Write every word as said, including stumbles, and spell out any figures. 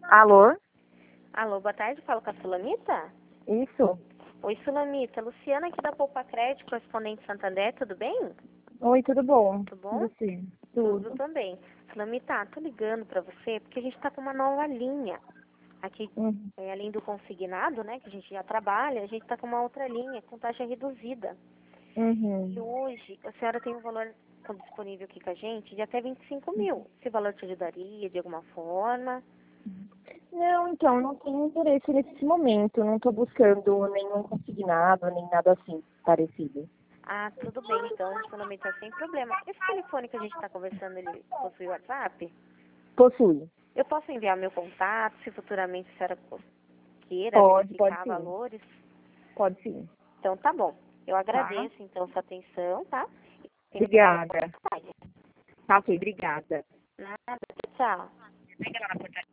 Alô? Alô, boa tarde, falo com a Sulamita? Isso. Oi, Sulamita, Luciana aqui da Poupa Crédito, correspondente Santander, tudo bem? Oi, tudo bom? Tudo bom? Você? Tudo Tudo. também. Sulamita, tô ligando pra você porque a gente tá com uma nova linha. Aqui, Uhum. é, além do consignado, né, que a gente já trabalha, a gente tá com uma outra linha com taxa reduzida. E Uhum. hoje, a senhora tem um valor disponível aqui com a gente de até vinte e cinco mil. Esse valor te ajudaria de alguma forma? Não, então, não tenho interesse nesse momento. Não estou buscando nenhum consignado, nem nada assim parecido. Ah, tudo bem, então, Sulamita, sem problema. Esse telefone que a gente está conversando, ele possui WhatsApp? Possui. Eu posso enviar meu contato, se futuramente a senhora queira Pode, pode verificar sim. valores? Pode sim. Então, tá bom. Eu Tá? agradeço, então, sua atenção, tá? Tenha uma boa Obrigada. tarde. Tá ok, obrigada. Nada, tchau. Obrigada.